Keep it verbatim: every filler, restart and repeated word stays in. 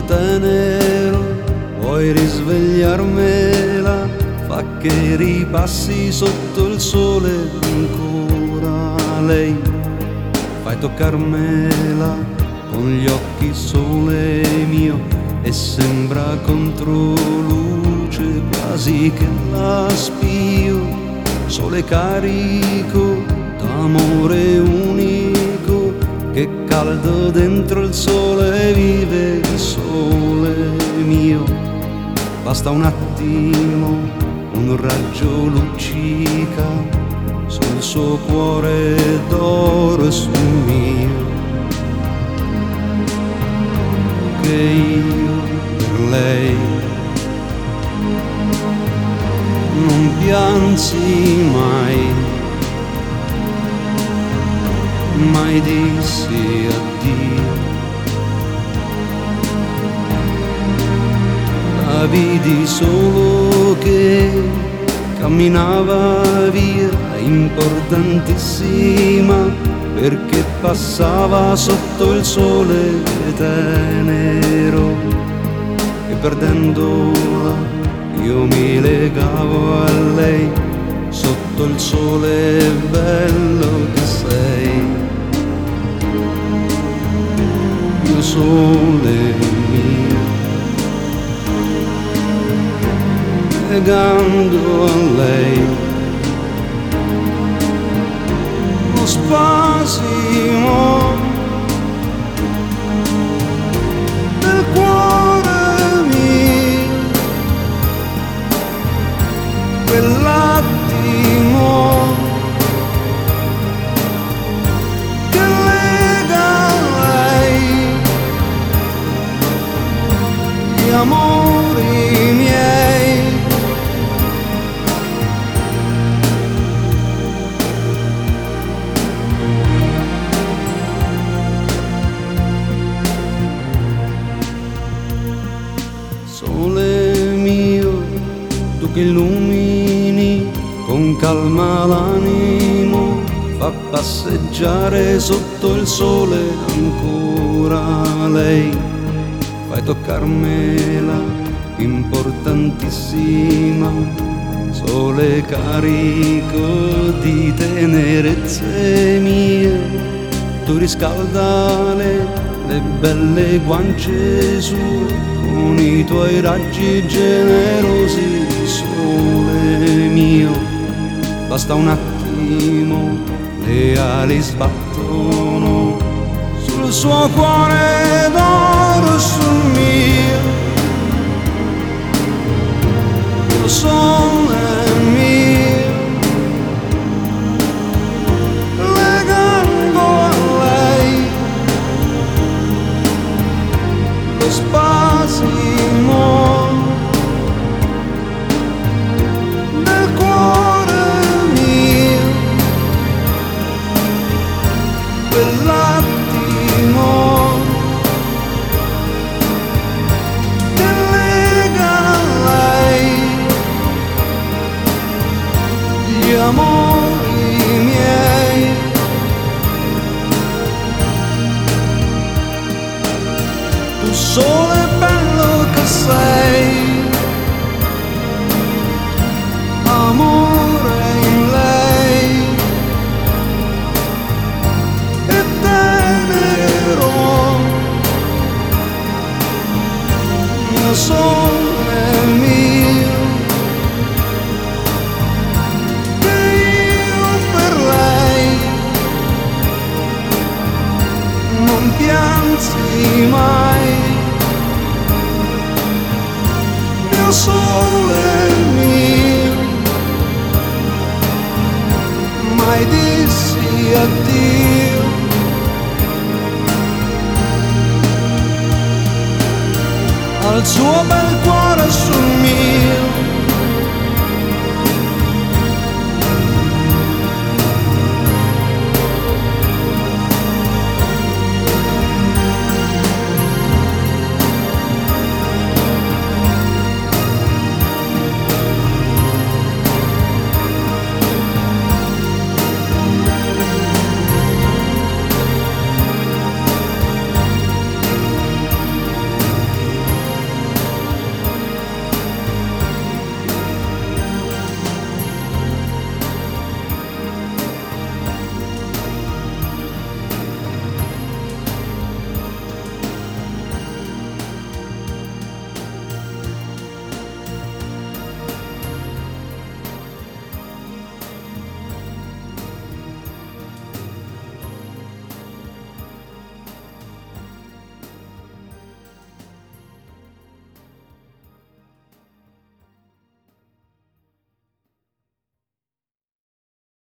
tenero, vuoi risvegliarmela, fa che ripassi sotto il sole ancora lei, fai toccarmela con gli occhi sole mio e sembra controluce quasi che la spio, sole carico d'amore unico che caldo dentro il sole vive il sole mio. Basta un attimo, un raggio luccica sul suo cuore d'oro e sul mio, che io per lei non piansi mai, mai dissi addio. La vidi solo che camminava via, importantissima, perché passava sotto il sole tenero, e perdendola io mi legavo a lei sotto il sole bello che sei. Mio sole mio, legando a lei lo spasimo del cuore mio, quell'attimo che lega lei, gli amori miei. Sole mio, tu che illumini con calma l'animo, fa passeggiare sotto il sole ancora lei, fai toccarmela, importantissima, sole carico di tenerezze mie, tu riscaldale le belle guance sue con i tuoi raggi generosi, sole mio. Basta un attimo, le ali sbattono sul suo cuore d'oro e sul mio, il sole mio, legando a lei lo spasimo del cuore mio, quell'attimo che lega lei, gli amori miei. Tu sole bello che sei, amore in lei, e tenero, mio sole mio, che io per lei non piansi mai, mio sole mio, mai dissi addio. Al suo bel cuore sul mio,